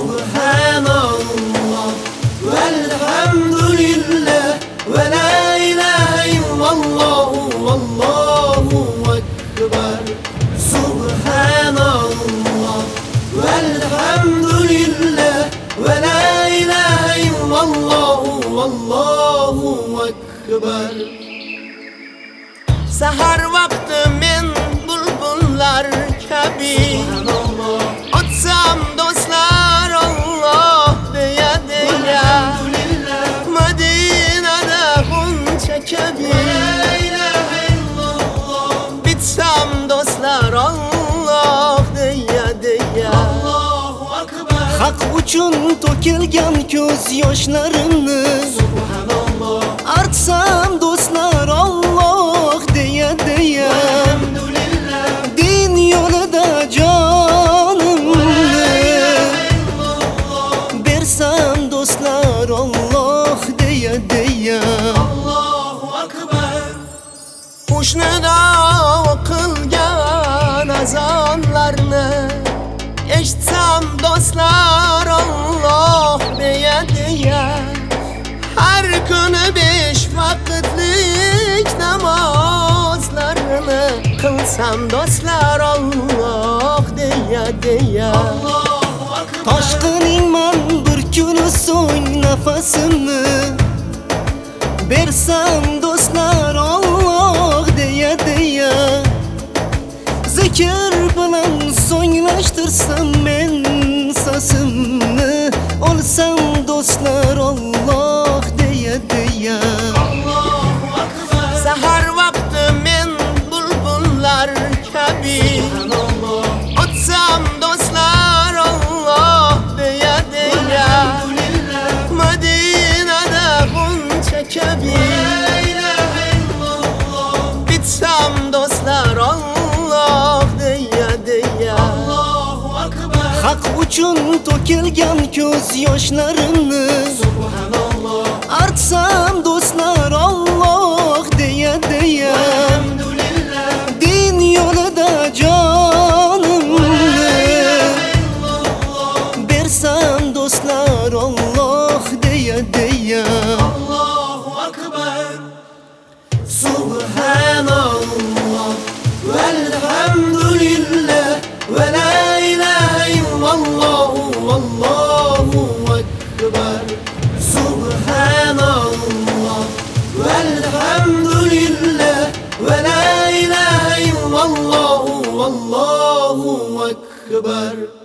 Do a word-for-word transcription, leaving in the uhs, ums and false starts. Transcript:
Subhanallah velhamdülillah ve la ilahe illallah vallahu ekber. Subhanallah velhamdülillah ve la ilahe illallah vallahu ekber. Sahar vakti men bulbullar kabi otsam dostlar Allah deya deya Madinada huncha kabi bitsam dostlar Allah deya deya Haq uchun to'kilgan ko'z yoshlarimni artsam dostlar Allah deya deya din yo'lida jonimni bersam dostlar Allah deya deya Qo'shnida o'qilgan azonlarni eshitsam dostlar Allah deya deya har kuni besh vaqtlik namozlarni qilsam dostlar Allah deya deya Toshqiningman bir kun so'ng nafasimni bersam dostlar Allah deya deya Zikr bilan so'nglashtirsam men sasimni olsam dostlar Allah deya deya Sahar vaqti men bulbullar kabi otsam dostlar Allah deya deya Madinada huncha kabi bitsam dostlar Allah deya deya Haq uchun to'kilgan ko'z yoshlarimni artsam dostlar Allah deya deya din yo'lida jonimni bersam dostlar Allah deya deya Subhanallah velhamdülillah ve la ilahe illallah vallahu ekber. Subhanallah velhamdülillah ve la ilahe illallah vallahu ekber.